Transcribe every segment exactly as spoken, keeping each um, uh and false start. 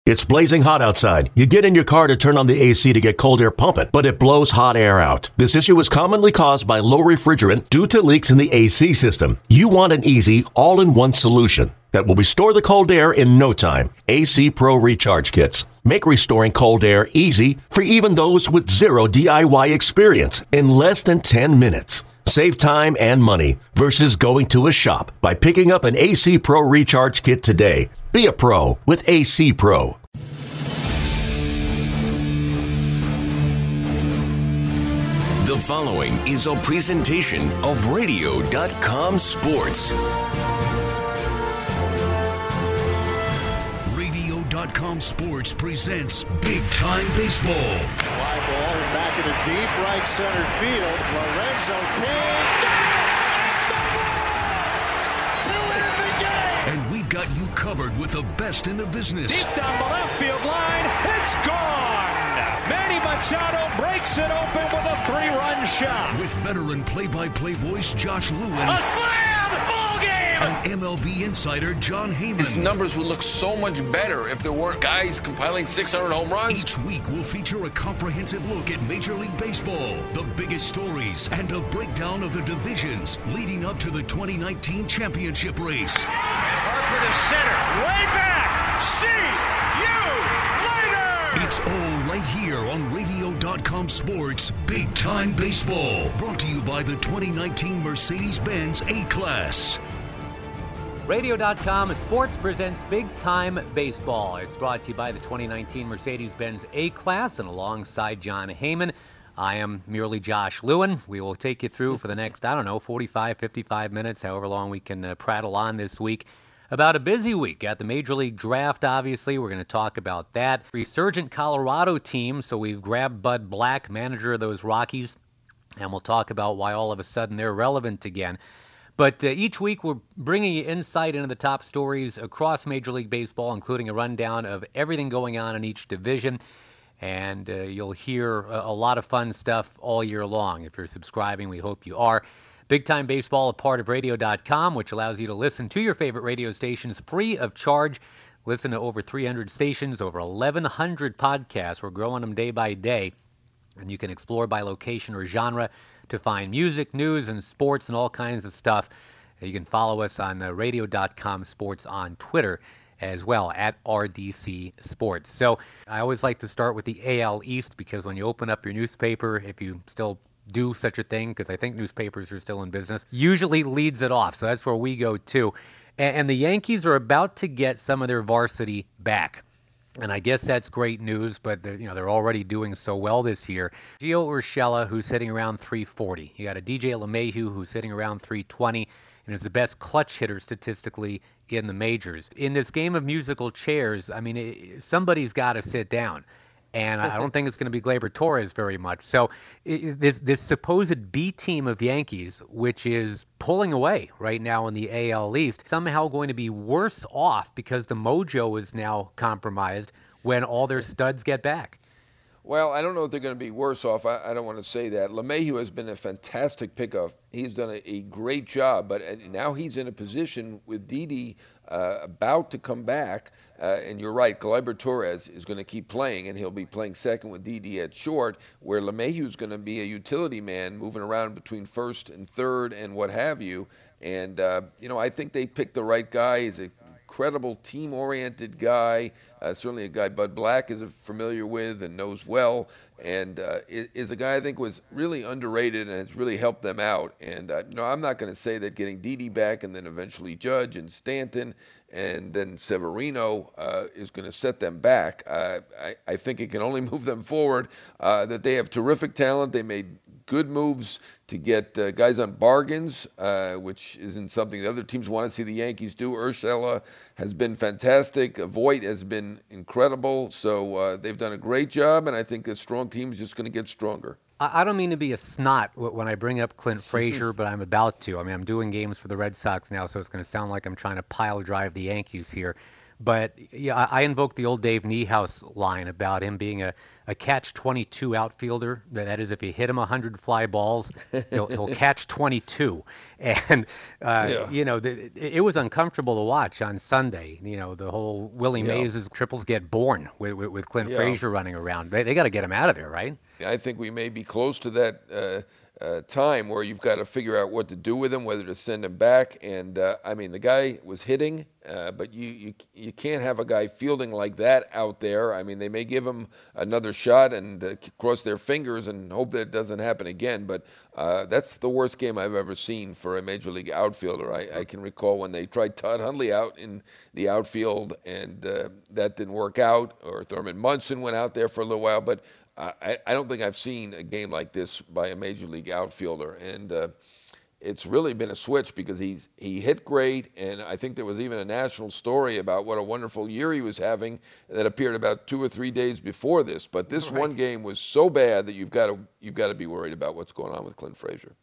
It's blazing hot outside. You get in your car to turn on the A C to get cold air pumping, but it blows hot air out. This issue is commonly caused by low refrigerant due to leaks in the A C system. You want an easy, all-in-one solution that will restore the cold air in no time. A C Pro Recharge Kits make restoring cold air easy for even those with zero D I Y experience in less than ten minutes. Save time and money versus going to a shop by picking up an A C Pro Recharge Kit today. Be a pro with A C Pro. The following is a presentation of radio dot com Sports. radio dot com Sports presents Big Time Baseball. Fly ball and back in the deep right center field. Lorenzo King got it! To end the game! And we've got you covered with the best in the business. Deep down the left field line, it's gone! Manny Machado breaks it open with a three-run shot. With veteran play-by-play voice Josh Lewin. A slam! Ball game! And M L B insider John Heyman. His numbers would look so much better if there weren't guys compiling six hundred home runs. Each week will feature a comprehensive look at Major League Baseball, the biggest stories, and a breakdown of the divisions leading up to the twenty nineteen championship race. Harper to center, way back. See you later. It's all right here on radio dot com Sports Big Time Baseball. Brought to you by the twenty nineteen Mercedes-Benz A-Class. radio dot com Sports presents Big Time Baseball. It's brought to you by the twenty nineteen Mercedes-Benz A-Class, and alongside John Heyman, I am merely Josh Lewin. We will take you through for the next, I don't know, forty-five, fifty-five minutes, however long we can uh, prattle on this week, about a busy week at the Major League Draft, obviously. We're going to talk about that. Resurgent Colorado team, so we've grabbed Bud Black, manager of those Rockies, and we'll talk about why all of a sudden they're relevant again. But uh, each week we're bringing you insight into the top stories across Major League Baseball, including a rundown of everything going on in each division. And uh, you'll hear a, a lot of fun stuff all year long. If you're subscribing, we hope you are. Big Time Baseball, a part of radio dot com, which allows you to listen to your favorite radio stations free of charge. Listen to over three hundred stations, over eleven hundred podcasts. We're growing them day by day. And you can explore by location or genre to find music, news, and sports and all kinds of stuff. You can follow us on uh, radio dot com Sports on Twitter as well, at R D C Sports. So I always like to start with the A L East, because when you open up your newspaper, if you still do such a thing, because I think newspapers are still in business, usually leads it off. So that's where we go too. And, and the Yankees are about to get some of their varsity back. And I guess that's great news, but they're, you know, they're already doing so well this year. Gio Urshela, who's hitting around three forty. You got a D J LeMahieu, who's hitting around three twenty, and is the best clutch hitter statistically in the majors. In this game of musical chairs, I mean, it, somebody's got to sit down. And I don't think it's going to be Gleyber Torres very much. So it, this this supposed B team of Yankees, which is pulling away right now in the A L East, somehow going to be worse off because the mojo is now compromised when all their studs get back. Well, I don't know if they're going to be worse off. I, I don't want to say that. LeMahieu has been a fantastic pickup. He's done a, a great job, but now he's in a position with Didi uh, about to come back. Uh, and you're right, Gleyber Torres is going to keep playing, and he'll be playing second with Didi at short, where LeMahieu is going to be a utility man moving around between first and third and what have you. And, uh, you know, I think they picked the right guy. He's a incredible team-oriented guy, uh, certainly a guy Bud Black is familiar with and knows well, and uh, is a guy I think was really underrated and has really helped them out. And, uh, you know, I'm not going to say that getting Didi back and then eventually Judge and Stanton and then Severino uh, is going to set them back. Uh, I, I think it can only move them forward, uh, that they have terrific talent. They made good moves to get uh, guys on bargains, uh, which isn't something the other teams want to see the Yankees do. Urshela has been fantastic. Voit has been incredible. So uh, they've done a great job, and I think a strong team is just going to get stronger. I don't mean to be a snot when I bring up Clint Frazier, but I'm about to. I mean, I'm doing games for the Red Sox now, so it's going to sound like I'm trying to pile drive the Yankees here. But yeah, I I invoke the old Dave Niehaus line about him being a, a catch twenty-two outfielder. That that is, if you hit him one hundred fly balls, he'll he'll catch twenty-two. And uh, Yeah. you know, the, it, it was uncomfortable to watch on Sunday. You know, the whole Willie Yeah. Mays' triples get born with with, with Clint Yeah. Frazier running around. They they got to get him out of there, right? I think we may be close to that uh, uh, time where you've got to figure out what to do with him, whether to send him back. And uh, I mean, the guy was hitting, uh, but you, you you can't have a guy fielding like that out there. I mean, they may give him another shot and uh, cross their fingers and hope that it doesn't happen again. But uh, that's the worst game I've ever seen for a major league outfielder. I, I can recall when they tried Todd Hundley out in the outfield, and uh, that didn't work out. Or Thurman Munson went out there for a little while, but I, I don't think I've seen a game like this by a major league outfielder, and uh, it's really been a switch because he's he hit great, and I think there was even a national story about what a wonderful year he was having that appeared about two or three days before this. But this Right. one game was so bad that you've got to you've got to be worried about what's going on with Clint Frazier.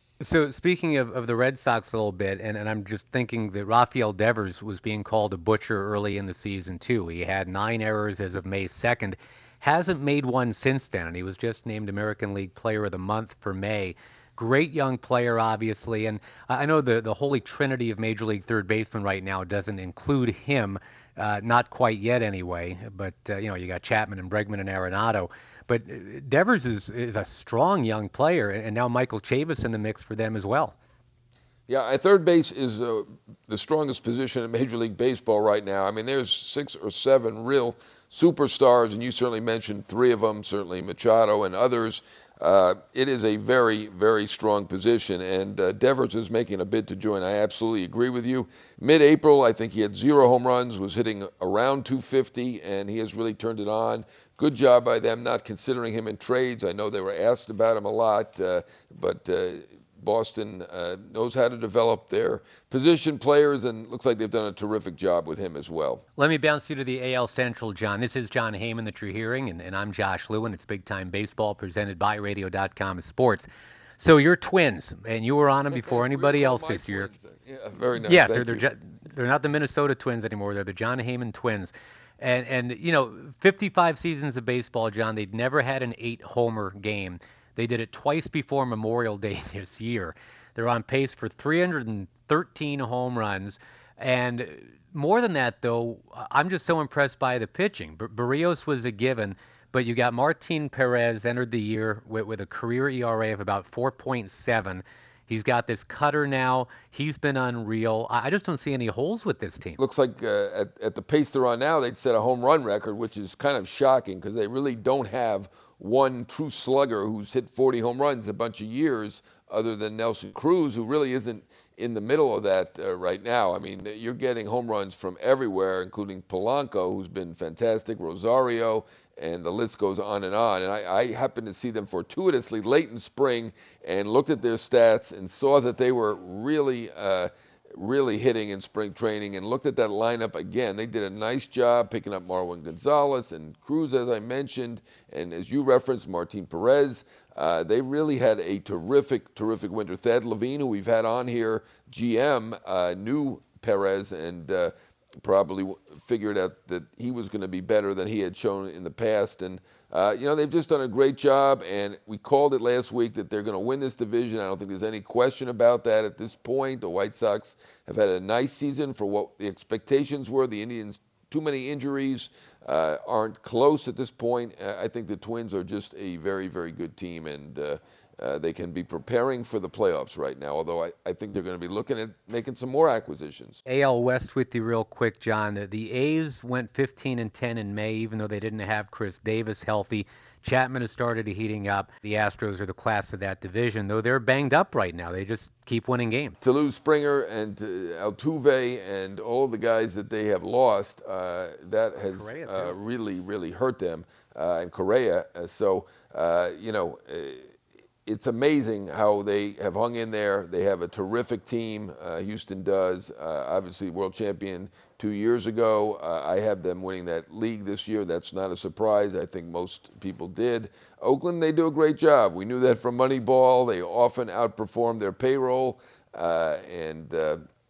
So speaking of, of the Red Sox a little bit, and, and I'm just thinking that Rafael Devers was being called a butcher early in the season too. He had nine errors as of May second. Hasn't made one since then, and he was just named American League Player of the Month for May. Great young player, obviously, and I know the, the holy trinity of Major League third baseman right now doesn't include him, uh, not quite yet anyway, but, uh, you know, you got Chapman and Bregman and Arenado. But uh, Devers is, is a strong young player, and now Michael Chavis in the mix for them as well. Yeah, I- third base is uh, the strongest position in Major League Baseball right now. I mean, there's six or seven real superstars, and you certainly mentioned three of them, certainly Machado and others. Uh, it is a very, very strong position, and uh, Devers is making a bid to join. I absolutely agree with you. Mid-April, I think he had zero home runs, was hitting around two fifty, and he has really turned it on. Good job by them not considering him in trades. I know they were asked about him a lot, uh, but uh, Boston uh, knows how to develop their position players, and looks like they've done a terrific job with him as well. Let me bounce you to the A L Central, John. This is John Heyman that you're hearing, and, and I'm Josh Lewin. It's Big Time Baseball presented by radio dot com Sports. So you're Twins, and you were on them before anybody else this year. Yeah, very nice. Yes, Thank they're, you. they're, ju- they're not the Minnesota Twins anymore. They're the John Heyman Twins. And, and you know, fifty-five seasons of baseball, John, they'd never had an eight-homer game. They did it twice before Memorial Day this year. They're on pace for three hundred thirteen home runs. And more than that, though, I'm just so impressed by the pitching. Bar- Barrios was a given, but you got Martin Perez entered the year with, with a career E R A of about four point seven. He's got this cutter now. He's been unreal. I I just don't see any holes with this team. Looks like uh, at, at the pace they're on now, they'd set a home run record, which is kind of shocking because they really don't have one true slugger who's hit forty home runs a bunch of years other than Nelson Cruz, who really isn't in the middle of that uh, right now. I mean, you're getting home runs from everywhere, including Polanco, who's been fantastic, Rosario, and the list goes on and on. And I, I happened to see them fortuitously late in spring and looked at their stats and saw that they were really, uh, really hitting in spring training, and looked at that lineup again. They did a nice job picking up Marwin Gonzalez and Cruz, as I mentioned, and as you referenced, Martin Perez. Uh, they really had a terrific, terrific winter. Thad Levine, who we've had on here, G M, uh, knew Perez and uh, probably w- figured out that he was going to be better than he had shown in the past. And, uh, you know, they've just done a great job, and we called it last week that they're going to win this division. I don't think there's any question about that at this point. The White Sox have had a nice season for what the expectations were. The Indians, too many injuries, uh, aren't close at this point. Uh, I think the Twins are just a very, very good team, and uh, uh, they can be preparing for the playoffs right now, although I, I think they're going to be looking at making some more acquisitions. A L West with you real quick, John. The, the A's went fifteen and ten in May, even though they didn't have Chris Davis healthy. Chapman has started heating up. The Astros are the class of that division, though they're banged up right now. They just keep winning games. To lose Springer and uh, Altuve and all the guys that they have lost, uh, that has Correa, uh, too. really, really hurt them, uh, and Correa. Uh, so, uh, you know, uh, it's amazing how they have hung in there. They have a terrific team. Uh, Houston does. Uh, obviously, world champion two years ago. Uh, I have them winning that league this year. That's not a surprise. I think most people did. Oakland, they do a great job. We knew that from Moneyball. They often outperform their payroll. Uh, and uh,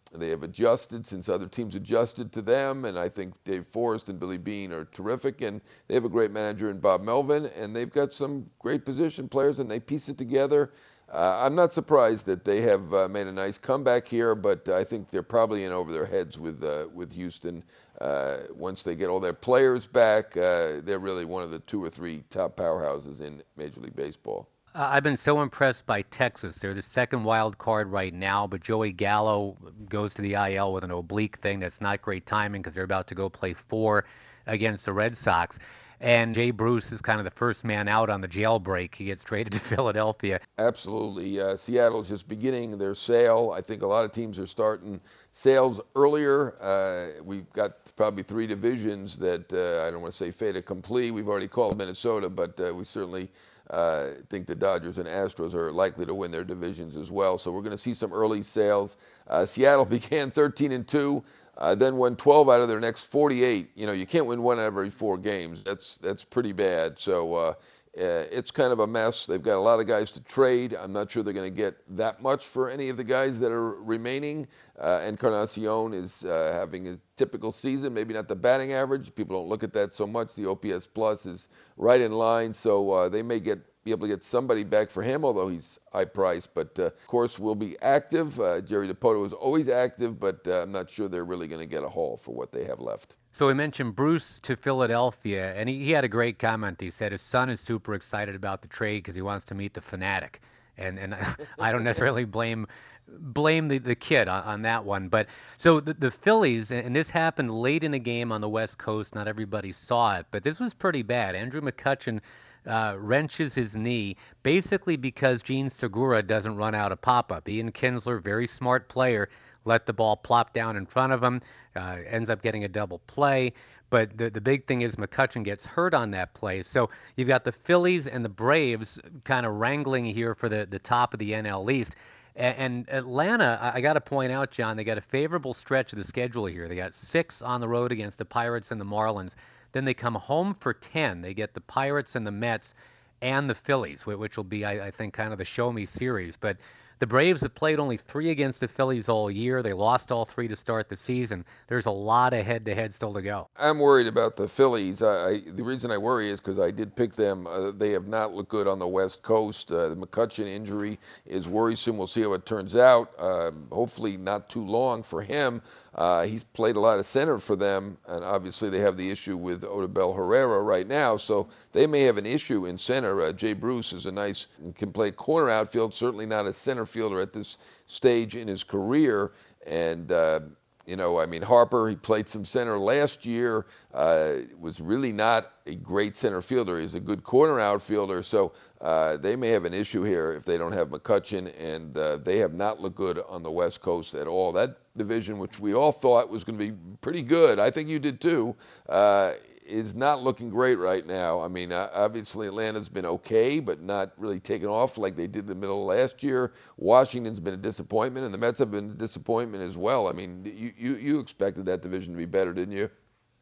They have adjusted since other teams adjusted to them, and I think Dave Forrest and Billy Beane are terrific, and they have a great manager in Bob Melvin, and they've got some great position players, and they piece it together. Uh, I'm not surprised that they have uh, made a nice comeback here, but I think they're probably in over their heads with uh, with Houston. Uh, once they get all their players back, uh, they're really one of the two or three top powerhouses in Major League Baseball. Uh, I've been so impressed by Texas. They're the second wild card right now, but Joey Gallo goes to the I L with an oblique thing. That's not great timing because they're about to go play four against the Red Sox. And Jay Bruce is kind of the first man out on the jailbreak. He gets traded to Philadelphia. Absolutely. Uh, Seattle's just beginning their sale. I think a lot of teams are starting sales earlier. Uh, we've got probably three divisions that uh, I don't want to say fait accompli. We've already called Minnesota, but uh, we certainly uh, think the Dodgers and Astros are likely to win their divisions as well. So we're going to see some early sales. Uh, Seattle began thirteen and two. Uh, then won twelve out of their next forty-eight. You know, you can't win one out of every four games. That's that's pretty bad. So uh, uh, it's kind of a mess. They've got a lot of guys to trade. I'm not sure they're going to get that much for any of the guys that are remaining. Uh, Encarnacion is uh, having a typical season, maybe not the batting average. People don't look at that so much. The O P S plus is right in line, so uh, they may get be able to get somebody back for him, although he's high priced. But, uh, of course, will be active. Uh, Jerry Dipoto is always active, but uh, I'm not sure they're really going to get a haul for what they have left. So we mentioned Bruce to Philadelphia, and he, he had a great comment. He said his son is super excited about the trade because he wants to meet the Fanatic. And and I don't necessarily blame blame the, the kid on, on that one. But so the, the Phillies, and this happened late in the game on the West Coast. Not everybody saw it, but this was pretty bad. Andrew McCutchen Uh, wrenches his knee basically because Gene Segura doesn't run out of pop-up. Ian Kinsler, very smart player, let the ball plop down in front of him, uh, ends up getting a double play. But the, the big thing is McCutchen gets hurt on that play. So you've got the Phillies and the Braves kind of wrangling here for the, the top of the N L East. And, and Atlanta, I, I got to point out, John, they got a favorable stretch of the schedule here. They got six on the road against the Pirates and the Marlins. Then they come home for ten. They get the Pirates and the Mets and the Phillies, which will be, I, I think, kind of the show-me series. But the Braves have played only three against the Phillies all year. They lost all three to start the season. There's a lot of head-to-head still to go. I'm worried about the Phillies. I, I, the reason I worry is because I did pick them. Uh, they have not looked good on the West Coast. Uh, the McCutchen injury is worrisome. We'll see how it turns out. Um, hopefully not too long for him. Uh, he's played a lot of center for them, and obviously they have the issue with Odubel Herrera right now, so they may have an issue in center. Uh, Jay Bruce is a nice, can play corner outfield, certainly not a center fielder at this stage in his career, and uh, you know, I mean, Harper, he played some center last year, uh, was really not a great center fielder. He's a good corner outfielder, so uh, they may have an issue here if they don't have McCutchen, and uh, they have not looked good on the West Coast at all. That division, which we all thought was going to be pretty good, I think you did too, uh, is not looking great right now. I mean, uh, obviously Atlanta's been okay, but not really taken off like they did in the middle of last year. Washington's been a disappointment, and the Mets have been a disappointment as well. I mean, you, you, you expected that division to be better, didn't you?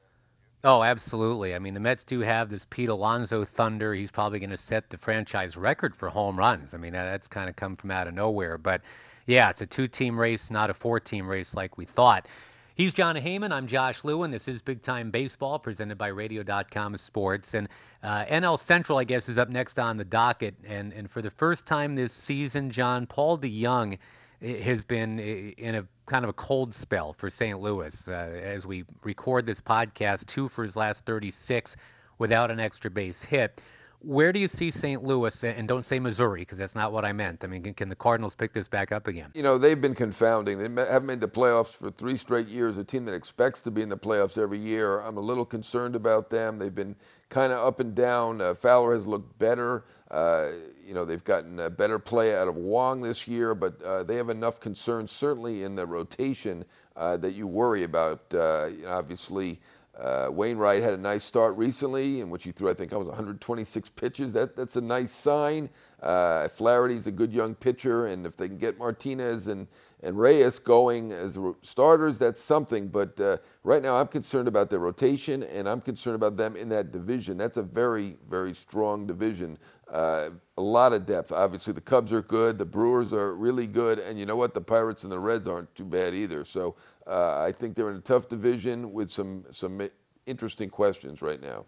Oh, absolutely. I mean, the Mets do have this Pete Alonso thunder. He's probably going to set the franchise record for home runs. I mean, that's kind of come from out of nowhere. But, yeah, it's a two-team race, not a four-team race like we thought. He's John Heyman. I'm Josh Lewin. This is Big Time Baseball presented by Radio dot com Sports. And uh, N L Central, I guess, is up next on the docket. And, and for the first time this season, John, Paul DeJong has been in a kind of a cold spell for Saint Louis. Uh, as we record this podcast, two for his last thirty-six without an extra base hit. Where do you see Saint Louis, and don't say Missouri, because that's not what I meant. I mean, can, can the Cardinals pick this back up again? You know, they've been confounding. They haven't made the playoffs for three straight years, a team that expects to be in the playoffs every year. I'm a little concerned about them. They've been kind of up and down. Uh, Fowler has looked better. Uh, you know, they've gotten a better play out of Wong this year, but uh, they have enough concerns, certainly in the rotation, uh, that you worry about. Uh, you know, obviously, Uh, Wainwright had a nice start recently in which he threw, I think, it was one hundred twenty-six pitches. That That's a nice sign. Uh, Flaherty's a good young pitcher, and if they can get Martinez and, and Reyes going as starters, that's something. But uh, right now I'm concerned about their rotation, and I'm concerned about them in that division. That's a very, very strong division. Uh, a lot of depth. Obviously, the Cubs are good. The Brewers are really good. And you know what? The Pirates and the Reds aren't too bad either. So uh, I think they're in a tough division with some some interesting questions right now.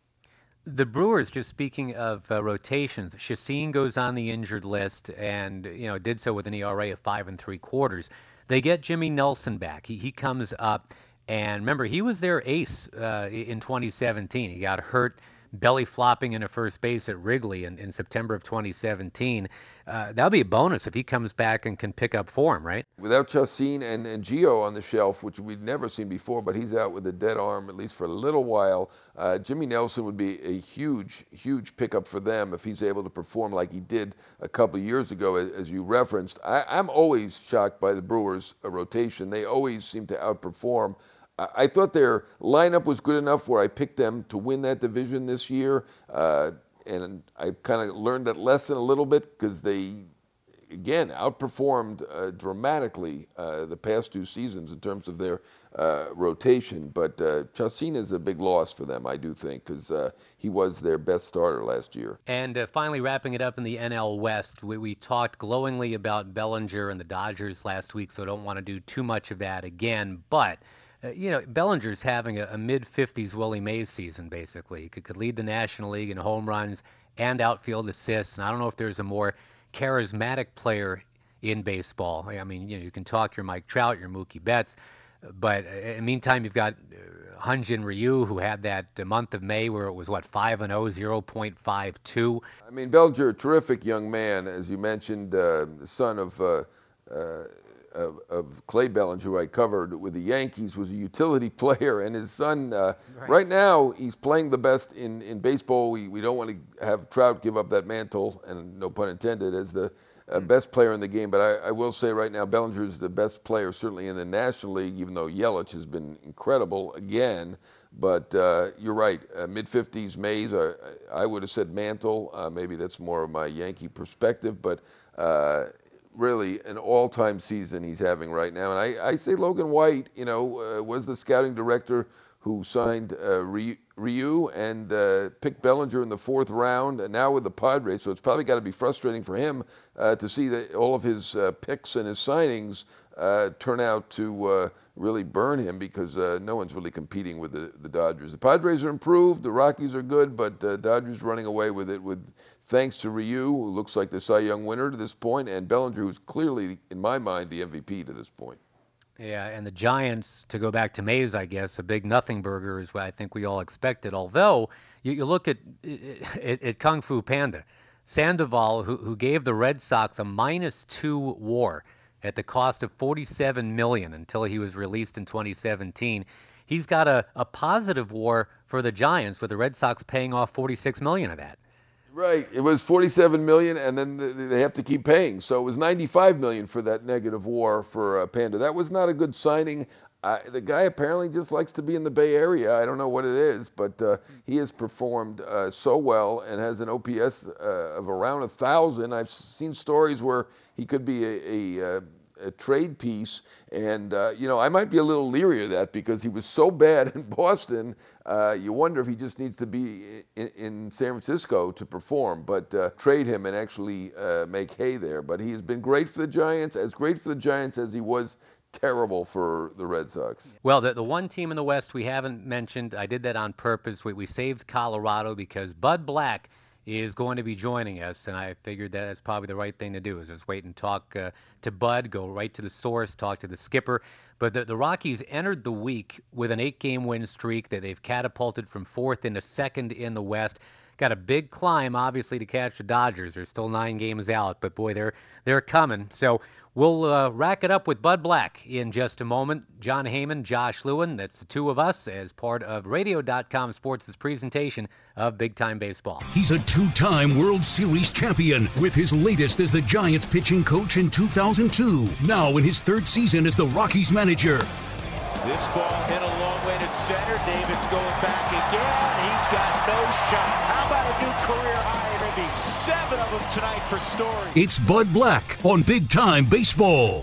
The Brewers, just speaking of uh, rotations, Chacin goes on the injured list and, you know, did so with an E R A of five and three quarters. They get Jimmy Nelson back. He, he comes up, and remember, he was their ace uh, in twenty seventeen. He got hurt belly flopping into first base at Wrigley in, in September of twenty seventeen. Uh, that'll be a bonus if he comes back and can pick up form, right? Without Chacin and, and Gio on the shelf, which we'd never seen before, but he's out with a dead arm, at least for a little while, uh, Jimmy Nelson would be a huge, huge pickup for them if he's able to perform like he did a couple of years ago, as, as you referenced. I, I'm always shocked by the Brewers' uh, rotation. They always seem to outperform. I thought their lineup was good enough where I picked them to win that division this year, uh, and I kind of learned that lesson a little bit because they, again, outperformed uh, dramatically uh, the past two seasons in terms of their uh, rotation. But uh, Chacin is a big loss for them, I do think, because uh, he was their best starter last year. And uh, finally, wrapping it up in the N L West, we, we talked glowingly about Bellinger and the Dodgers last week, so I don't want to do too much of that again, but Uh, you know, Bellinger's having a, a mid-fifties Willie Mays season, basically. He could, could lead the National League in home runs and outfield assists. And I don't know if there's a more charismatic player in baseball. I mean, you know, you can talk your Mike Trout, your Mookie Betts, but uh, in the meantime, you've got uh, Hyun-Jin Ryu, who had that uh, month of May where it was, what, five and oh, zero point five two. I mean, Bellinger, a terrific young man, as you mentioned, uh, the son of... Uh, uh, Of, of Clay Bellinger, who I covered with the Yankees, was a utility player, and his son, uh, right. right now, he's playing the best in, in baseball. We, we don't want to have Trout give up that mantle, and no pun intended, as the uh, mm. best player in the game. But I, I will say right now, Bellinger is the best player, certainly in the National League, even though Yelich has been incredible again. But uh, you're right, uh, mid-fifties Mays, uh, I would have said mantle. Uh, maybe that's more of my Yankee perspective, but uh, really an all-time season he's having right now. And I, I say Logan White, you know, uh, was the scouting director who signed uh, Ryu and uh, picked Bellinger in the fourth round, and now with the Padres. So it's probably got to be frustrating for him uh, to see that all of his uh, picks and his signings uh, turn out to uh, really burn him, because uh, no one's really competing with the, the Dodgers. The Padres are improved, the Rockies are good, but uh, Dodgers running away with it, with thanks to Ryu, who looks like the Cy Young winner to this point, and Bellinger, who's clearly, in my mind, the M V P to this point. Yeah, and the Giants, to go back to Mays, I guess, a big nothing burger is what I think we all expected. Although, you, you look at, at, at Kung Fu Panda, Sandoval, who, who gave the Red Sox a minus two WAR at the cost of forty-seven million dollars until he was released in twenty seventeen. He's got a, a positive WAR for the Giants, with the Red Sox paying off forty-six million dollars of that. Right. It was forty-seven million dollars, and then they have to keep paying. So it was ninety-five million dollars for that negative WAR for uh, Panda. That was not a good signing. Uh, the guy apparently just likes to be in the Bay Area. I don't know what it is, but uh, he has performed uh, so well and has an O P S uh, of around one thousand. I've seen stories where he could be a, a, a trade piece. And, uh, you know, I might be a little leery of that, because he was so bad in Boston. Uh, you wonder if he just needs to be in, in San Francisco to perform, but uh, trade him and actually uh, make hay there. But he has been great for the Giants, as great for the Giants as he was terrible for the Red Sox. Well, the, the one team in the West we haven't mentioned, I did that on purpose. We, we saved Colorado because Bud Black is going to be joining us, and I figured that that's probably the right thing to do, is just wait and talk uh, to Bud, go right to the source, talk to the skipper. But the, the Rockies entered the week with an eight-game win streak that they've catapulted from fourth into second in the West. Got a big climb, obviously, to catch the Dodgers. They're still nine games out, but boy, they're they're coming. So we'll uh, rack it up with Bud Black in just a moment. Jon Heyman, Josh Lewin, that's the two of us as part of Radio dot com Sports' presentation of Big Time Baseball. He's a two-time World Series champion, with his latest as the Giants pitching coach in two thousand two. Now in his third season as the Rockies manager. This ball hit a long way to center. Davis going back again. He's got no shot. How about a new career high? Maybe seven of them tonight for Story. It's Bud Black on Big Time Baseball.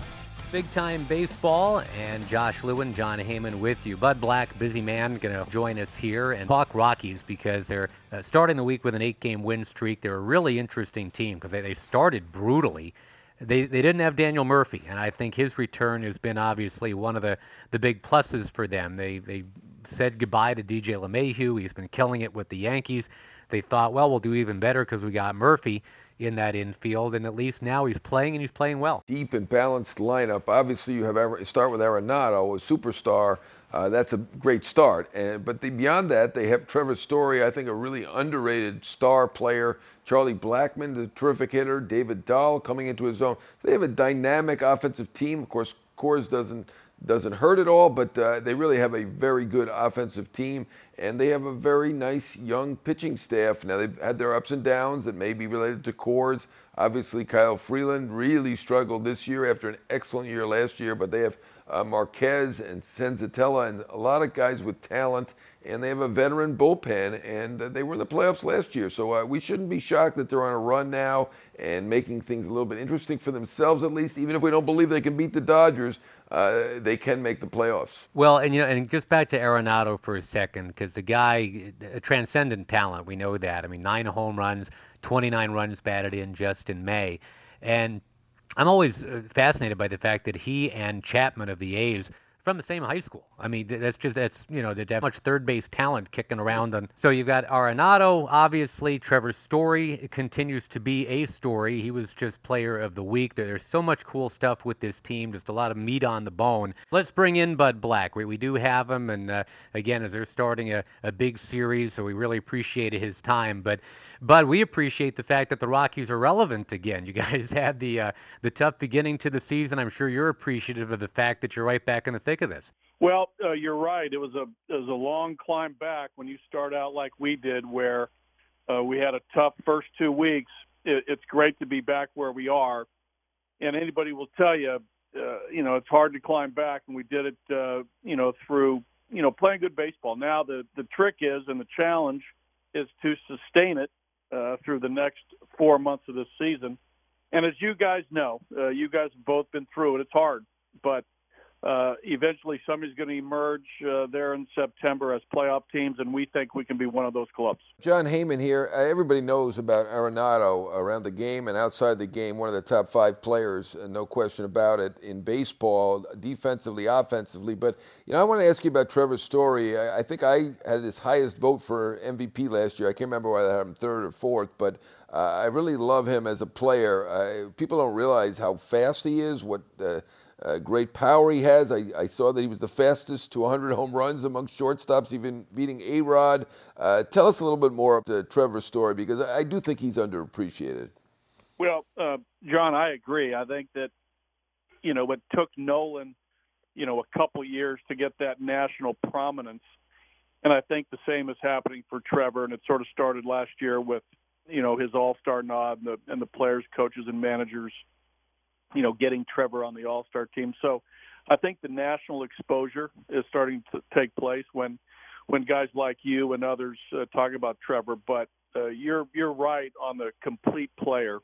Big Time Baseball, and Josh Lewin, John Heyman with you. Bud Black, busy man, going to join us here and talk Rockies because they're uh, starting the week with an eight-game win streak. They're a really interesting team because they, they started brutally. They they didn't have Daniel Murphy, and I think his return has been obviously one of the, the big pluses for them. They they said goodbye to D J LeMahieu. He's been killing it with the Yankees. They thought, well, we'll do even better because we got Murphy in that infield, and at least now he's playing, and he's playing well. Deep and balanced lineup. Obviously, you have start with Arenado, a superstar. Uh, that's a great start. And but the, beyond that, they have Trevor Story, I think a really underrated star player. Charlie Blackmon, the terrific hitter. David Dahl coming into his own. So they have a dynamic offensive team. Of course, Coors doesn't doesn't hurt at all, but uh, they really have a very good offensive team, and they have a very nice young pitching staff. Now, they've had their ups and downs that may be related to Coors. Obviously, Kyle Freeland really struggled this year after an excellent year last year, but they have uh, Marquez and Senzatella and a lot of guys with talent, and they have a veteran bullpen, and uh, they were in the playoffs last year. So uh, we shouldn't be shocked that they're on a run now and making things a little bit interesting for themselves at least. Even if we don't believe they can beat the Dodgers, uh, they can make the playoffs. Well, and you know, and just back to Arenado for a second, because the guy, a transcendent talent, we know that. I mean, nine home runs, twenty-nine runs batted in just in May. And I'm always fascinated by the fact that he and Chapman of the A's from the same high school. I mean, that's just, that's, you know, that much third base talent kicking around. And so you've got Arenado, obviously. Trevor Story continues to be a story. He was just player of the week. There's so much cool stuff with this team, just a lot of meat on the bone. Let's bring in Bud Black. We, we do have him. And uh, again, as they're starting a, a big series, so we really appreciate his time. But Bud, we appreciate the fact that the Rockies are relevant again. You guys had the uh, the tough beginning to the season. I'm sure you're appreciative of the fact that you're right back in the thick of this. Well, uh, you're right. It was a it was a long climb back when you start out like we did, where uh, we had a tough first two weeks. It, it's great to be back where we are, and anybody will tell you, uh, you know, it's hard to climb back, and we did it, uh, you know, through you know playing good baseball. Now the the trick is, and the challenge is to sustain it uh, through the next four months of this season. And as you guys know, uh, you guys have both been through it. It's hard, but Uh, eventually somebody's going to emerge uh, there in September as playoff teams, and we think we can be one of those clubs. John Heyman here. Uh, everybody knows about Arenado around the game and outside the game, one of the top five players, uh, no question about it, in baseball, defensively, offensively. But, you know, I want to ask you about Trevor Story. I, I think I had his highest vote for M V P last year. I can't remember whether I had him third or fourth, but uh, I really love him as a player. Uh, people don't realize how fast he is, what uh, Uh, great power he has. I, I saw that he was the fastest to one hundred home runs among shortstops, even beating A-Rod. Uh, tell us a little bit more about Trevor's story, because I, I do think he's underappreciated. Well, uh, John, I agree. I think that, you know, it took Nolan, you know, a couple years to get that national prominence. And I think the same is happening for Trevor, and it sort of started last year with, you know, his all-star nod and the, and the players, coaches, and managers, you know, getting Trevor on the All-Star team. So I think the national exposure is starting to take place when when guys like you and others uh, talk about Trevor. But uh, you're you're right on the complete player.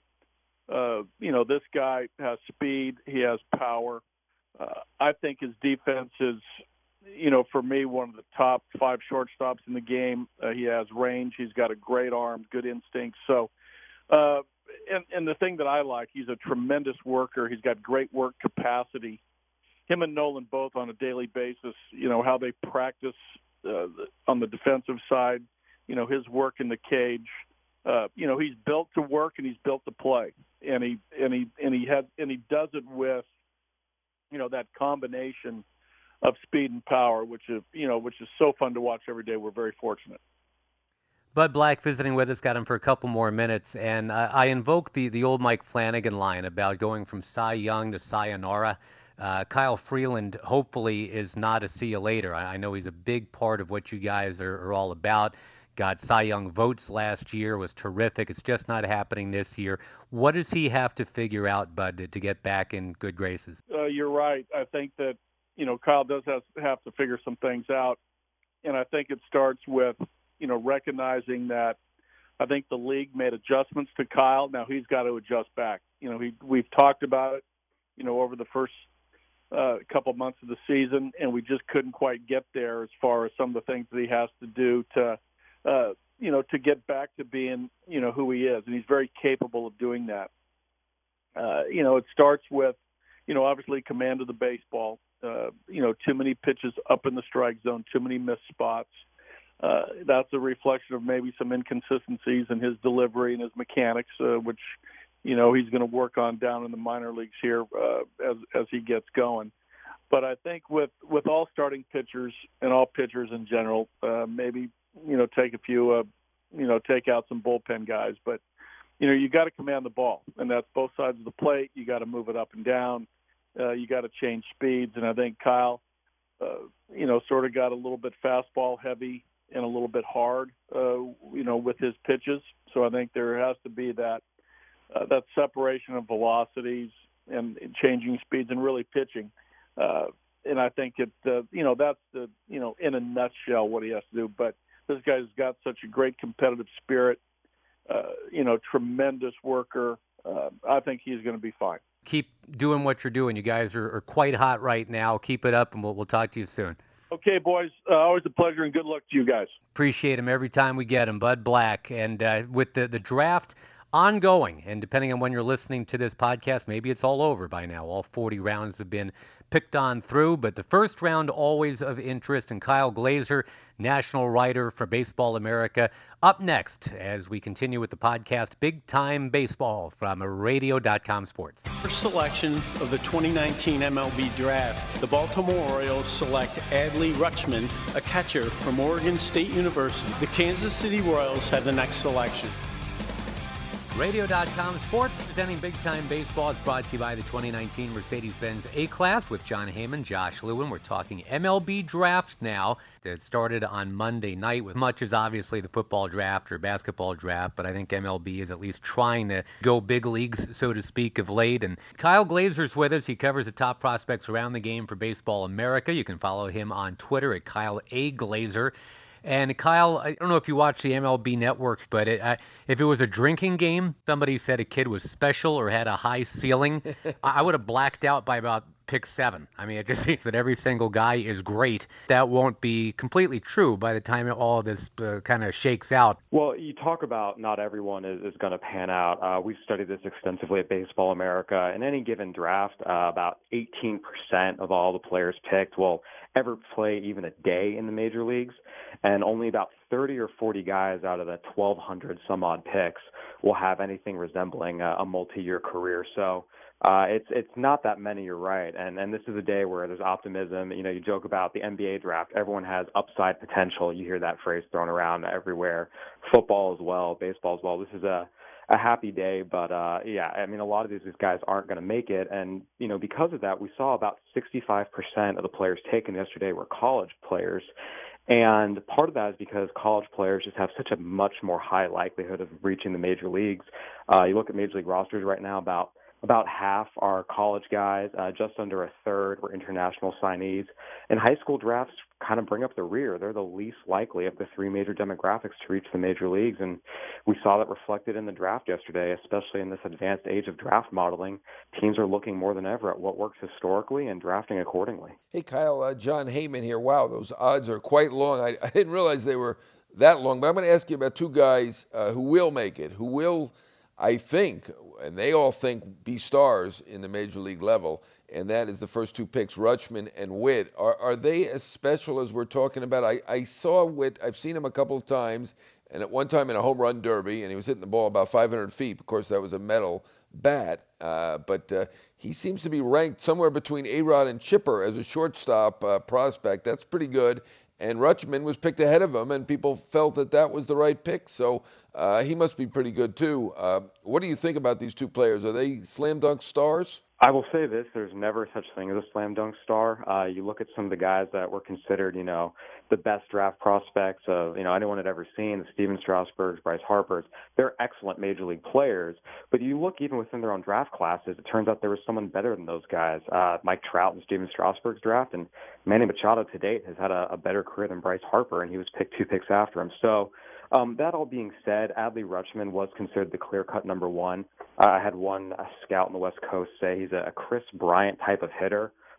Uh, you know, this guy has speed. He has power. Uh, I think his defense is, you know, for me, one of the top five shortstops in the game. Uh, he has range. He's got a great arm, good instincts. So, uh, And, and the thing that I like, he's a tremendous worker. He's got great work capacity. Him and Nolan both on a daily basis, you know, how they practice uh, on the defensive side, you know, his work in the cage. Uh, you know, he's built to work and he's built to play. And he and he and he had and he does it with, you know, that combination of speed and power, which is, you know, which is so fun to watch every day. We're very fortunate. Bud Black visiting with us, got him for a couple more minutes, and uh, I invoke the, the old Mike Flanagan line about going from Cy Young to sayonara. Uh, Kyle Freeland hopefully is not a see you later. I, I know he's a big part of what you guys are, are all about. Got Cy Young votes last year, was terrific. It's just not happening this year. What does he have to figure out, Bud, to, to get back in good graces? Uh, you're right. I think that, you know, Kyle does have, have to figure some things out, and I think it starts with, you know, recognizing that I think the league made adjustments to Kyle. Now he's got to adjust back. You know, he, we've talked about it, you know, over the first uh, a couple months of the season, and we just couldn't quite get there as far as some of the things that he has to do to, uh, you know, to get back to being, you know, who he is. And he's very capable of doing that. Uh, you know, it starts with, you know, obviously command of the baseball, uh, you know, too many pitches up in the strike zone, too many missed spots. Uh, that's a reflection of maybe some inconsistencies in his delivery and his mechanics, uh, which, you know, he's going to work on down in the minor leagues here uh, as as he gets going. But I think with, with all starting pitchers and all pitchers in general, uh, maybe, you know, take a few, uh, you know, take out some bullpen guys. But, you know, you got to command the ball, and that's both sides of the plate. You got to move it up and down. Uh, you got to change speeds. And I think Kyle, uh, you know, sort of got a little bit fastball heavy and a little bit hard, uh, you know, with his pitches. So I think there has to be that uh, that separation of velocities and, and changing speeds and really pitching. Uh, and I think it, uh, you know, that's the, you know, in a nutshell what he has to do. But this guy's got such a great competitive spirit, uh, you know, tremendous worker. Uh, I think he's going to be fine. Keep doing what you're doing. You guys are, are quite hot right now. Keep it up, and we'll, we'll talk to you soon. Okay, boys. Uh, always a pleasure, and good luck to you guys. Appreciate him every time we get him, Bud Black. And uh, with the, the draft ongoing, and depending on when you're listening to this podcast, maybe it's all over by now. All forty rounds have been picked on through, but the first round always of interest. And Kyle Glaser, national writer for Baseball America, up next as we continue with the podcast Big Time Baseball from radio dot com Sports. First selection of the twenty nineteen M L B Draft, the Baltimore Orioles select Adley Rutschman, a catcher from Oregon State University. The Kansas City Royals have the next selection. radio dot com Sports presenting Big Time Baseball. It's brought to you by the twenty nineteen Mercedes-Benz A-Class with John Heyman, Josh Lewin. We're talking M L B draft now. It started on Monday night with much as obviously the football draft or basketball draft, but I think M L B is at least trying to go big leagues, so to speak, of late. And Kyle Glaser's with us. He covers the top prospects around the game for Baseball America. You can follow him on Twitter at Kyle A. Glaser. And Kyle, I don't know if you watch the M L B Network, but it, uh, if it was a drinking game, somebody said a kid was special or had a high ceiling, I would have blacked out by about pick seven. I mean, it just seems that every single guy is great. That won't be completely true by the time all of this uh, kind of shakes out. Well, you talk about not everyone is, is going to pan out. Uh, we've studied this extensively at Baseball America. In any given draft, uh, about eighteen percent of all the players picked will ever play even a day in the major leagues, and only about thirty or forty guys out of the twelve hundred some odd picks will have anything resembling a, a multi-year career. So uh, it's it's not that many, you're right. And and this is a day where there's optimism. You know, you joke about the N B A draft. Everyone has upside potential. You hear that phrase thrown around everywhere. Football as well, baseball as well. This is a a happy day, but uh, yeah, I mean, a lot of these guys aren't going to make it. And, you know, because of that, we saw about sixty-five percent of the players taken yesterday were college players. And part of that is because college players just have such a much more high likelihood of reaching the major leagues. Uh, you look at major league rosters right now, about About half are college guys, uh, just under a third were international signees. And high school drafts kind of bring up the rear. They're the least likely of the three major demographics to reach the major leagues. And we saw that reflected in the draft yesterday, especially in this advanced age of draft modeling. Teams are looking more than ever at what works historically and drafting accordingly. Hey, Kyle, uh, John Heyman here. Wow, those odds are quite long. I, I didn't realize they were that long. But I'm going to ask you about two guys uh, who will make it, who will, I think, and they all think, be stars in the major league level, and that is the first two picks, Rutschman and Witt. Are are they as special as we're talking about? I, I saw Witt, I've seen him a couple of times, and at one time in a home run derby, and he was hitting the ball about five hundred feet. Of course, that was a metal bat, uh, but uh, he seems to be ranked somewhere between A-Rod and Chipper as a shortstop uh, prospect. That's pretty good. And Rutschman was picked ahead of him, and people felt that that was the right pick. So uh, he must be pretty good, too. Uh, what do you think about these two players? Are they slam dunk stars? I will say this, there's never such thing as a slam dunk star. Uh, you look at some of the guys that were considered, you know, the best draft prospects of, you know, anyone had ever seen, the Steven Strasburgs, Bryce Harpers. They're excellent major league players. But you look even within their own draft classes, it turns out there was someone better than those guys. Uh, Mike Trout in Steven Strasburg's draft, and Manny Machado to date has had a, a better career than Bryce Harper, and he was picked two picks after him. So um, that all being said, Adley Rutschman was considered the clear-cut number one. Uh, I had one uh, scout on the West Coast say he's a, a Chris Bryant type of hitter,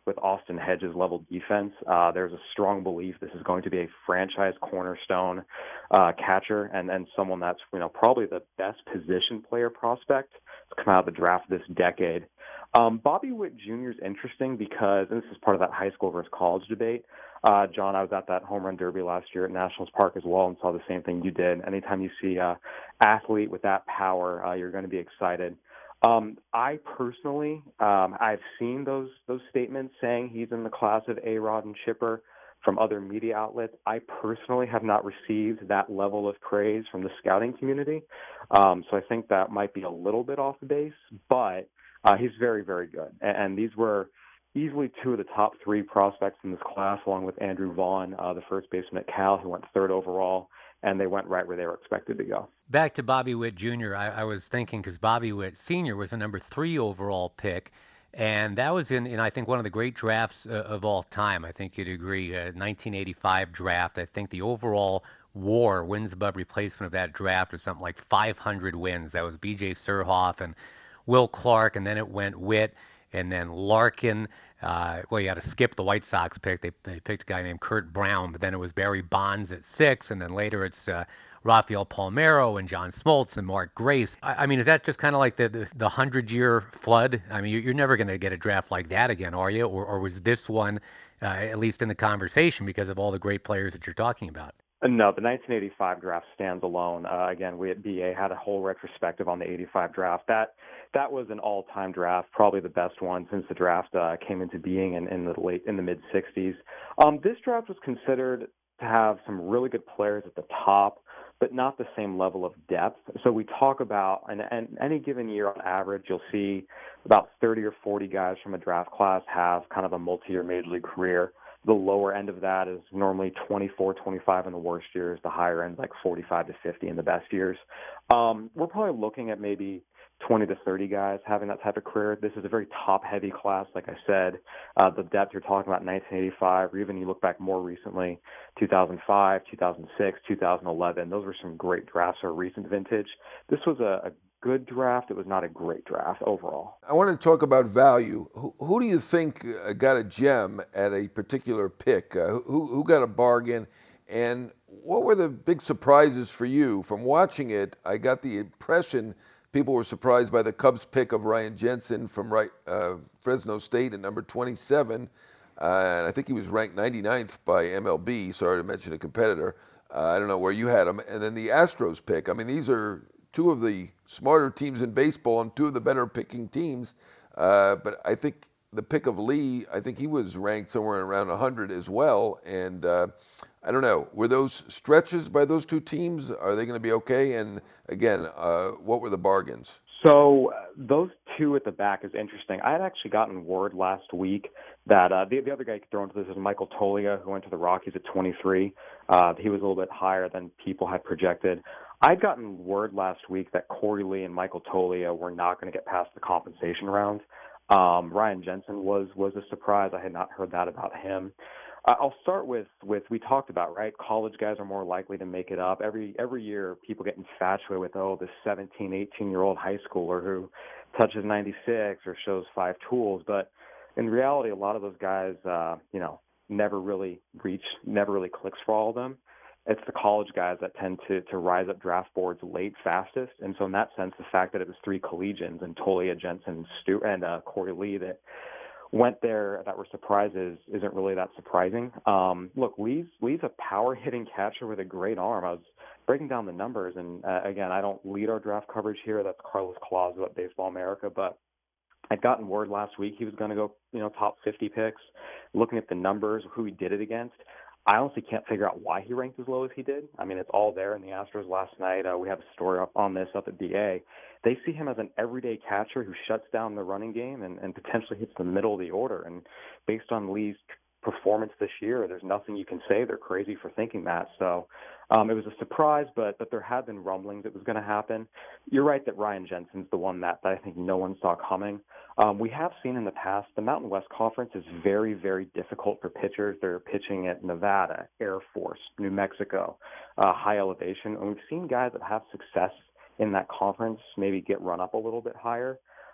with Austin Hedges' level defense. Uh, there's a strong belief this is going to be a franchise cornerstone uh, catcher and, and someone that's, you know, probably the best position player prospect to come out of the draft this decade. Um, Bobby Witt Junior is interesting because, and this is part of that high school versus college debate. Uh, John, I was at that home run derby last year at Nationals Park as well and saw the same thing you did. Anytime you see an athlete with that power, uh, you're going to be excited. Um, I personally, um, I've seen those those statements saying he's in the class of A-Rod and Chipper from other media outlets. I personally have not received that level of praise from the scouting community. Um, so I think that might be a little bit off base, but uh, he's very, very good. And, and these were easily two of the top three prospects in this class, along with Andrew Vaughn, uh, the first baseman at Cal, who went third overall, and they went right where they were expected to go. Back to Bobby Witt Junior, I, I was thinking because Bobby Witt Senior was the number three overall pick, and that was in, in I think, one of the great drafts uh, of all time. I think you'd agree, uh, nineteen eighty-five draft. I think the overall WAR, wins above replacement of that draft, was something like five hundred wins. That was B J Surhoff and Will Clark, and then it went Witt, and then Larkin. Uh, well, you had to skip the White Sox pick. They they picked a guy named Kurt Brown, but then it was Barry Bonds at six, and then later it's uh, Rafael Palmeiro and John Smoltz and Mark Grace. I, I mean, is that just kind of like the the, the hundred-year flood? I mean, you're, you're never going to get a draft like that again, are you? Or, or was this one uh, at least in the conversation because of all the great players that you're talking about? No, the nineteen eighty-five draft stands alone. Uh, again, we at B A had a whole retrospective on the eighty-five draft. That that was an all-time draft, probably the best one since the draft uh, came into being in, in the late in the mid sixties. Um, this draft was considered to have some really good players at the top, but not the same level of depth. So we talk about, and, and any given year on average, you'll see about thirty or forty guys from a draft class have kind of a multi-year major league career. The lower end of that is normally twenty-four, twenty-five in the worst years. The higher end, like forty-five to fifty in the best years. Um, we're probably looking at maybe twenty to thirty guys having that type of career. This is a very top-heavy class, like I said. Uh, the depth you're talking about, nineteen eighty-five, or even you look back more recently, two thousand five, two thousand six, two thousand eleven. Those were some great drafts or recent vintage. This was a, a good draft. It was not a great draft overall. I want to talk about value. Who, who do you think uh, got a gem at a particular pick? Uh, who, who got a bargain? And what were the big surprises for you? From watching it, I got the impression people were surprised by the Cubs pick of Ryan Jensen from right, uh, Fresno State at number twenty-seven. Uh, and I think he was ranked ninety-ninth by M L B. Sorry to mention a competitor. Uh, I don't know where you had him. And then the Astros pick. I mean, these are two of the smarter teams in baseball and two of the better picking teams. Uh, but I think the pick of Lee, I think he was ranked somewhere around one hundred as well. And uh, I don't know, were those stretches by those two teams? Are they going to be okay? And again, uh, what were the bargains? So uh, those two at the back is interesting. I had actually gotten word last week that uh, the, the other guy you could throw into this is Michael Toglia, who went to the Rockies at twenty-three. Uh, he was a little bit higher than people had projected. I'd gotten word last week that Corey Lee and Michael Toglia were not going to get past the compensation round. Um, Ryan Jensen was was a surprise. I had not heard that about him. Uh, I'll start with, with we talked about, right, college guys are more likely to make it up. Every every year people get infatuated with, oh, this seventeen, eighteen-year-old high schooler who touches ninety-six or shows five tools. But in reality, a lot of those guys, uh, you know, never really reach, never really clicks for all of them. It's the college guys that tend to to rise up draft boards late fastest. And so in that sense, the fact that it was three collegians and Toglia, Jensen, and, Stu- and uh, Corey Lee that went there that were surprises isn't really that surprising. Um, look, Lee's, Lee's a power-hitting catcher with a great arm. I was breaking down the numbers, and uh, again, I don't lead our draft coverage here. That's Carlos Colazo at Baseball America, but I'd gotten word last week he was going to go, you know, top fifty picks. Looking at the numbers, who he did it against, I honestly can't figure out why he ranked as low as he did. I mean, it's all there in the Astros last night. Uh, we have a story up on this up at B A. They see him as an everyday catcher who shuts down the running game and, and potentially hits the middle of the order. And based on Lee's performance this year, there's nothing you can say. They're crazy for thinking that. So um, it was a surprise, but but there had been rumblings it was going to happen. You're right that Ryan Jensen's the one that, that I think no one saw coming. Um, we have seen in the past the Mountain West Conference is very, very difficult for pitchers. They're pitching at Nevada, Air Force, New Mexico, uh, high elevation. And we've seen guys that have success in that conference maybe get run up a little bit higher.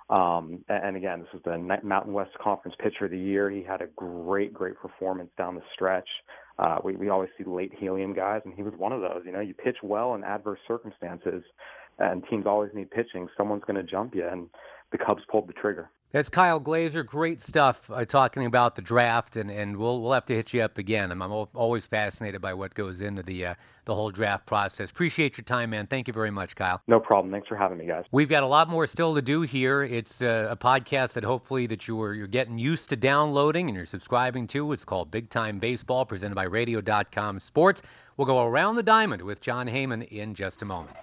Um, and again, this was the Mountain West Conference Pitcher of the Year. He had a great, great performance down the stretch. Uh, we, we always see late helium guys, and he was one of those. You know, you pitch well in adverse circumstances, and teams always need pitching. Someone's going to jump you, and the Cubs pulled the trigger. That's Kyle Glaser. Great stuff uh, talking about the draft, and, and we'll we'll have to hit you up again. I'm, I'm always fascinated by what goes into the uh, the whole draft process. Appreciate your time, man. Thank you very much, Kyle. No problem. Thanks for having me, guys. We've got a lot more still to do here. It's uh, a podcast that hopefully that you're you're getting used to downloading and you're subscribing to. It's called Big Time Baseball, presented by Radio dot com Sports. We'll go around the diamond with Jon Heyman in just a moment.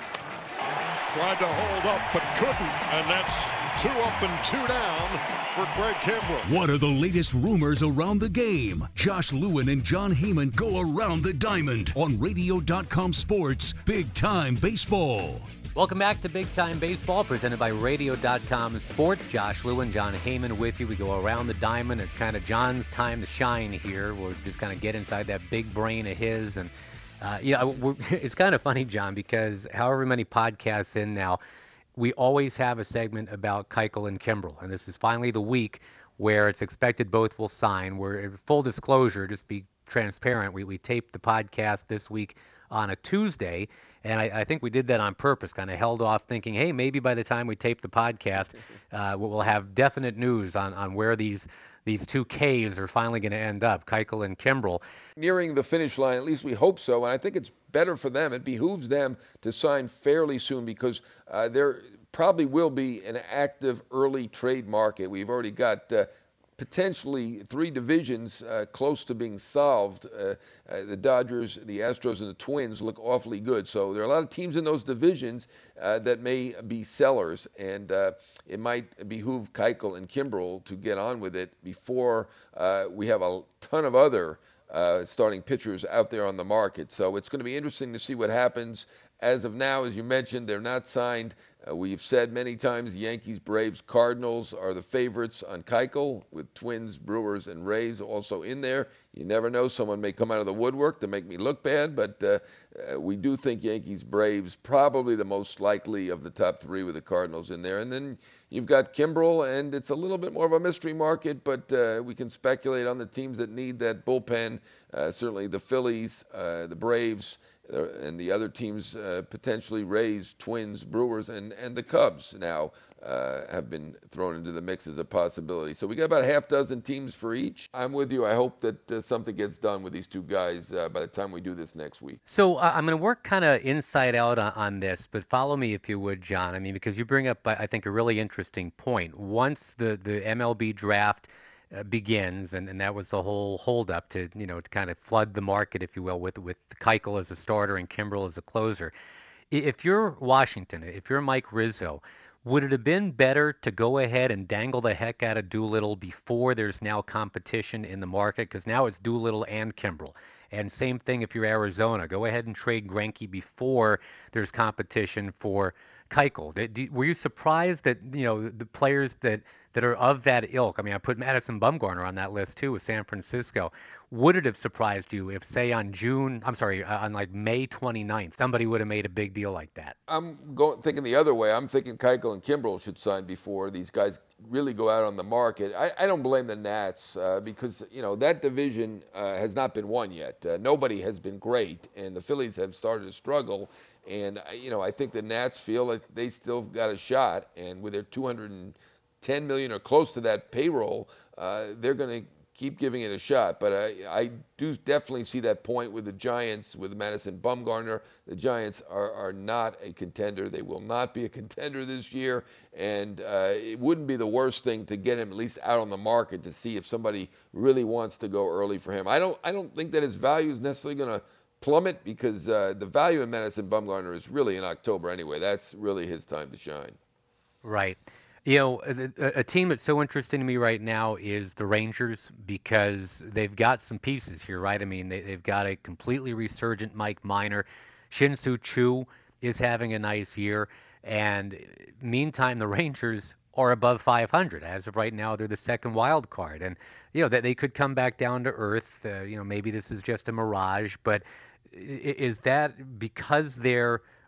Tried to hold up, but couldn't, and that's two up and two down for Craig Kimbrel. What are the latest rumors around the game? Josh Lewin and Jon Heyman go around the diamond on Radio dot com Sports, Big Time Baseball. Welcome back to Big Time Baseball, presented by Radio dot com Sports. Josh Lewin, Jon Heyman with you. We go around the diamond. It's kind of John's time to shine here. We'll just kind of get inside that big brain of his. And, uh, you know, we're, it's kind of funny, John, because however many podcasts in now, we always have a segment about Keuchel and Kimbrel. And this is finally the week where it's expected both will sign. We're, full disclosure, just be transparent, we, we taped the podcast this week on a Tuesday. And I, I think we did that on purpose, kind of held off thinking, hey, maybe by the time we tape the podcast, uh, we'll have definite news on, on where these these two Ks are finally going to end up, Keuchel and Kimbrel. Nearing the finish line, at least we hope so, and I think it's better for them. It behooves them to sign fairly soon because uh, there probably will be an active early trade market. We've already got uh, potentially three divisions uh, close to being solved. Uh, uh, the Dodgers, the Astros, and the Twins look awfully good. So there are a lot of teams in those divisions uh, that may be sellers, and uh, it might behoove Keuchel and Kimbrel to get on with it before uh, we have a ton of other uh, starting pitchers out there on the market. So it's going to be interesting to see what happens. As of now, as you mentioned, they're not signed. Uh, we've said many times the Yankees, Braves, Cardinals are the favorites on Keuchel, with Twins, Brewers, and Rays also in there. You never know. Someone may come out of the woodwork to make me look bad, but uh, uh, we do think Yankees, Braves, probably the most likely of the top three with the Cardinals in there. And then you've got Kimbrel, and it's a little bit more of a mystery market, but uh, we can speculate on the teams that need that bullpen. Uh, certainly the Phillies, uh, the Braves, Uh, and the other teams uh, potentially Rays, Twins, Brewers, and, and the Cubs now uh, have been thrown into the mix as a possibility. So we got about a half dozen teams for each. I'm with you. I hope that uh, something gets done with these two guys uh, by the time we do this next week. So uh, I'm going to work kind of inside out on, on this, but follow me if you would, John. I mean, because you bring up, I think, a really interesting point. Once the, the M L B draft Uh, begins, and, and that was the whole holdup to, you know, to kind of flood the market, if you will, with with Keuchel as a starter and Kimbrel as a closer. If you're Washington, if you're Mike Rizzo, would it have been better to go ahead and dangle the heck out of Doolittle before there's now competition in the market? Because now it's Doolittle and Kimbrel. And same thing if you're Arizona. Go ahead and trade Greinke before there's competition for Keuchel. Did, were you surprised that, you know, the players that, that are of that ilk, I mean, I put Madison Bumgarner on that list too with San Francisco. Would it have surprised you if, say, on June, I'm sorry, on like May twenty-ninth, somebody would have made a big deal like that? I'm going thinking the other way. I'm thinking Keuchel and Kimbrel should sign before these guys really go out on the market. I, I don't blame the Nats uh, because, you know, that division uh, has not been won yet. Uh, nobody has been great, and the Phillies have started to struggle. And, you know, I think the Nats feel like they still got a shot, and with their two hundred ten million dollars or close to that payroll, uh, they're going to keep giving it a shot. But I, I do definitely see that point with the Giants, with Madison Bumgarner. The Giants are, are not a contender. They will not be a contender this year, and uh, it wouldn't be the worst thing to get him at least out on the market to see if somebody really wants to go early for him. I don't, I don't think that his value is necessarily going to plummet because uh, the value in Madison Bumgarner is really in October anyway. That's really his time to shine. Right. You know, a, a team that's so interesting to me right now is the Rangers because they've got some pieces here, right? I mean, they, they've got a completely resurgent Mike Minor. Shin-Soo Choo is having a nice year. And meantime, the Rangers are above five hundred. As of right now, they're the second wild card. And, you know, that they could come back down to earth. Uh, you know, maybe this is just a mirage. But is that because they're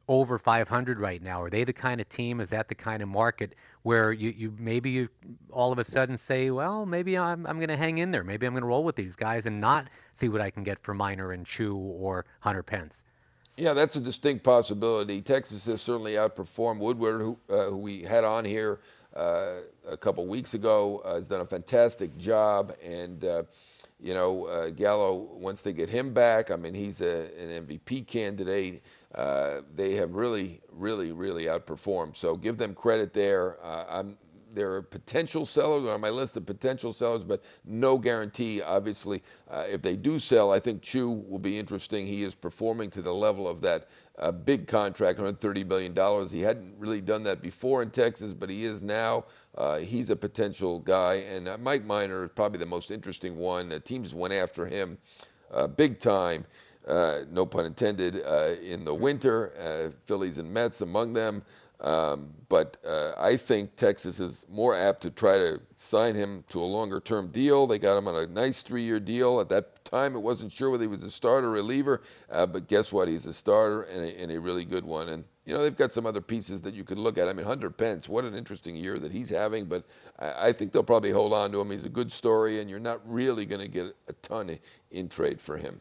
over five hundred right now? Are they the kind of team? Is that the kind of market where you, you maybe you all of a sudden say, well, maybe I'm I'm going to hang in there. Maybe I'm going to roll with these guys and not see what I can get for Minor and Chu or Hunter Pence? Yeah, that's a distinct possibility. Texas has certainly outperformed. Woodward, who, uh, who we had on here uh, a couple weeks ago, uh, has done a fantastic job. And, uh, you know, uh, Gallo, once they get him back, I mean, he's a, an M V P candidate. Uh, they have really, really, really outperformed. So give them credit there. Uh, I'm They're potential sellers on my list of potential sellers, but no guarantee, obviously. Uh, if they do sell, I think Chu will be interesting. He is performing to the level of that uh, big contract, one hundred thirty million dollars. He hadn't really done that before in Texas, but he is now. Uh, he's a potential guy. And uh, Mike Minor is probably the most interesting one. Uh, teams went after him uh, big time, uh, no pun intended, uh, in the winter. Uh, Phillies and Mets among them. Um, but uh, I think Texas is more apt to try to sign him to a longer-term deal. They got him on a nice three-year deal. At that time, it wasn't sure whether he was a starter or reliever, uh, but guess what? He's a starter and a, and a really good one. And, you know, they've got some other pieces that you could look at. I mean, Hunter Pence, what an interesting year that he's having, but I, I think they'll probably hold on to him. He's a good story, and you're not really going to get a ton in trade for him.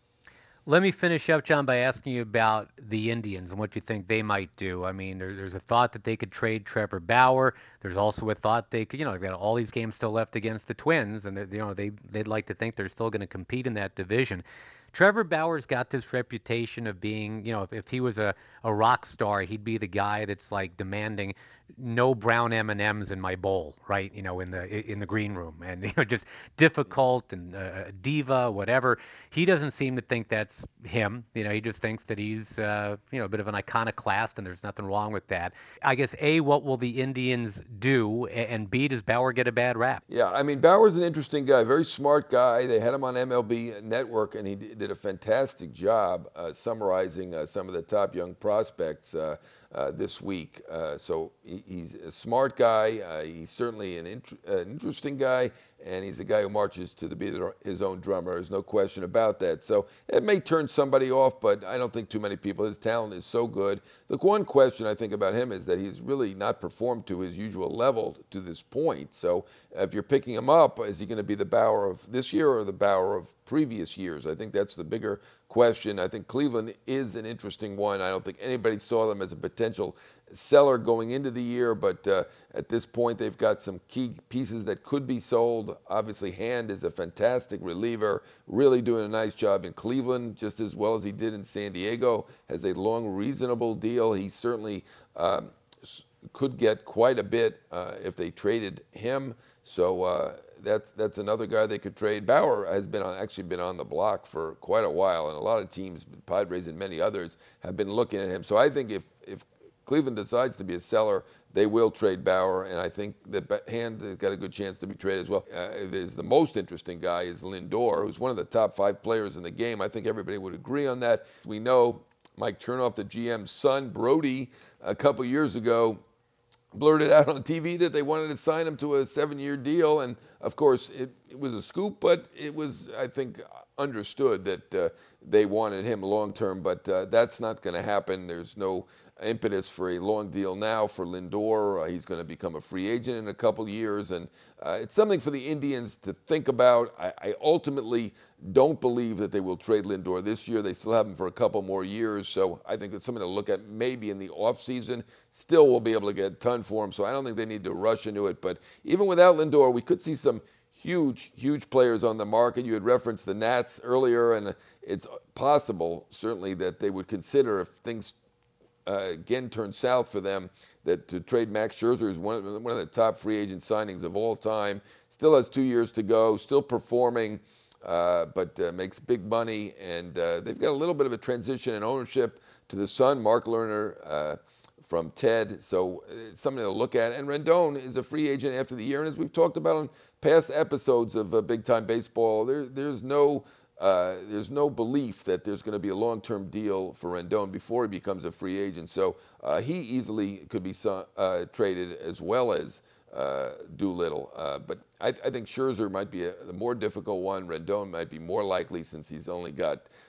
Let me finish up, John, by asking you about the Indians and what you think they might do. I mean, there, there's a thought that they could trade Trevor Bauer. There's also a thought they could, you know, they've got all these games still left against the Twins, and you know they they'd like to think they're still going to compete in that division. Trevor Bauer's got this reputation of being, you know, if, if he was a, a rock star, he'd be the guy that's like demanding no brown M and M's in my bowl, right? You know, in the in the green room, and you know, just difficult and uh, diva, whatever. He doesn't seem to think that's him. You know, he just thinks that he's, uh, you know, a bit of an iconoclast, and there's nothing wrong with that. I guess A, what will the Indians do, and B, does Bauer get a bad rap? Yeah, I mean, Bauer's an interesting guy, very smart guy. They had him on M L B Network, and he did a fantastic job uh, summarizing uh, some of the top young prospects uh, uh, this week. Uh, so he, he's a smart guy. Uh, he's certainly an, int- an interesting guy, and he's a guy who marches to the beat of his own drummer. There's no question about that. So it may turn somebody off, but I don't think too many people. His talent is so good. The one question I think about him is that he's really not performed to his usual level to this point. So if you're picking him up, is he going to be the Bauer of this year or the Bauer of previous years? I think that's the bigger question. I think Cleveland is an interesting one. I don't think anybody saw them as a potential seller going into the year, but uh, at this point they've got some key pieces that could be sold. Obviously, Hand is a fantastic reliever, really doing a nice job in Cleveland, just as well as he did in San Diego. Has a long, reasonable deal. He certainly um, could get quite a bit uh, if they traded him. So uh, that's that's another guy they could trade. Bauer has been on, actually been on the block for quite a while, and a lot of teams, Padres and many others, have been looking at him. So I think if if Cleveland decides to be a seller, they will trade Bauer, and I think that Hand has got a good chance to be traded as well. Uh, is the most interesting guy is Lindor, who's one of the top five players in the game. I think everybody would agree on that. We know Mike Chernoff, the G M's son, Brody, a couple years ago, blurted out on T V that they wanted to sign him to a seven-year deal, and of course it, it was a scoop, but it was, I think, understood that uh, they wanted him long-term, but uh, that's not going to happen. There's no impetus for a long deal now for Lindor. Uh, he's going to become a free agent in a couple years, and uh, it's something for the Indians to think about. I, I ultimately don't believe that they will trade Lindor this year. They still have him for a couple more years, so I think it's something to look at maybe in the offseason. Still will be able to get a ton for him, so I don't think they need to rush into it. But even without Lindor, we could see some huge, huge players on the market. You had referenced the Nats earlier, and it's possible, certainly, that they would consider, if things uh, again turn south for them, that to trade Max Scherzer is one of, one of the top free agent signings of all time. Still has two years to go, still performing, uh, but uh, makes big money, and uh, they've got a little bit of a transition in ownership to the son, Mark Lerner, uh, from Ted, so it's something to look at. And Rendon is a free agent after the year, and as we've talked about on past episodes of uh, Big Time Baseball, there, there's no uh, there's no belief that there's going to be a long-term deal for Rendon before he becomes a free agent. So uh, he easily could be uh, traded as well as uh, Doolittle. Uh, but I, I think Scherzer might be a, the more difficult one. Rendon might be more likely since he's only got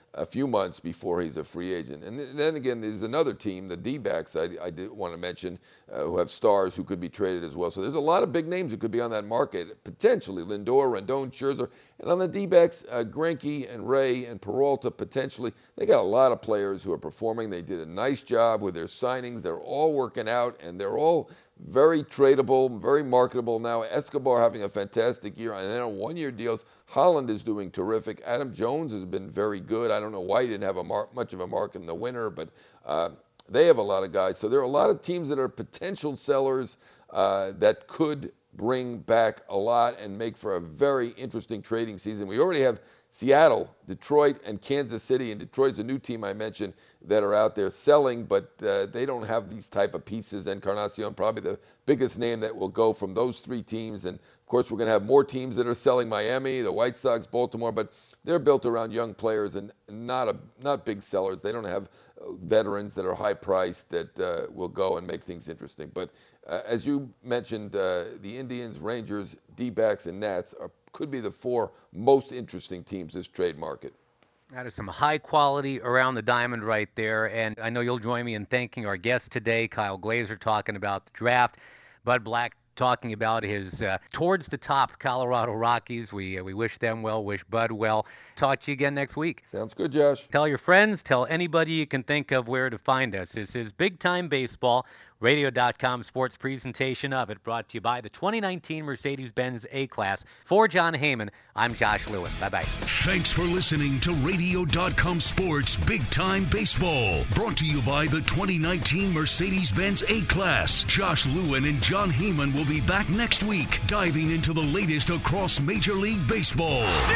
a few months before he's a free agent. And then again, there's another team, the D-backs, I, I did want to mention, uh, who have stars who could be traded as well. So there's a lot of big names who could be on that market, potentially. Lindor, Rendon, Scherzer. And on the D-backs, uh, Greinke and Ray and Peralta, potentially. They got a lot of players who are performing. They did a nice job with their signings. They're all working out, and they're all very tradable, very marketable now. Escobar having a fantastic year, and then on one-year deals. Holland is doing terrific. Adam Jones has been very good. I don't know why he didn't have a mar- much of a market in the winter, but uh, they have a lot of guys. So there are a lot of teams that are potential sellers uh, that could bring back a lot and make for a very interesting trading season. We already have Seattle, Detroit, and Kansas City. And Detroit's a new team I mentioned that are out there selling, but uh, they don't have these type of pieces. Encarnacion, probably the biggest name that will go from those three teams. And, of course, we're going to have more teams that are selling: Miami, the White Sox, Baltimore. But they're built around young players and not a not big sellers. They don't have veterans that are high-priced that uh, will go and make things interesting. But uh, as you mentioned, uh, the Indians, Rangers, D-backs, and Nats are could be the four most interesting teams this trade market. That is some high quality around the diamond right there. And I know you'll join me in thanking our guest today, Kyle Glaser, talking about the draft. Bud Black talking about his uh, towards the top Colorado Rockies. We uh, we wish them well, wish Bud well. Talk to you again next week. Sounds good, Josh. Tell your friends, tell anybody you can think of where to find us. This is Big Time Baseball, radio dot com sports presentation of it, brought to you by the twenty nineteen Mercedes-Benz A-Class. For John Heyman, I'm Josh Lewin. Bye-bye. Thanks for listening to radio dot com Sports Big Time Baseball, brought to you by the twenty nineteen Mercedes-Benz A-Class. Josh Lewin and John Heyman will be back next week, diving into the latest across Major League Baseball. See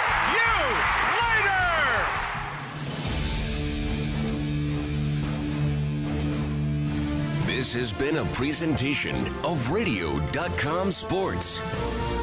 you later! This has been a presentation of radio dot com Sports.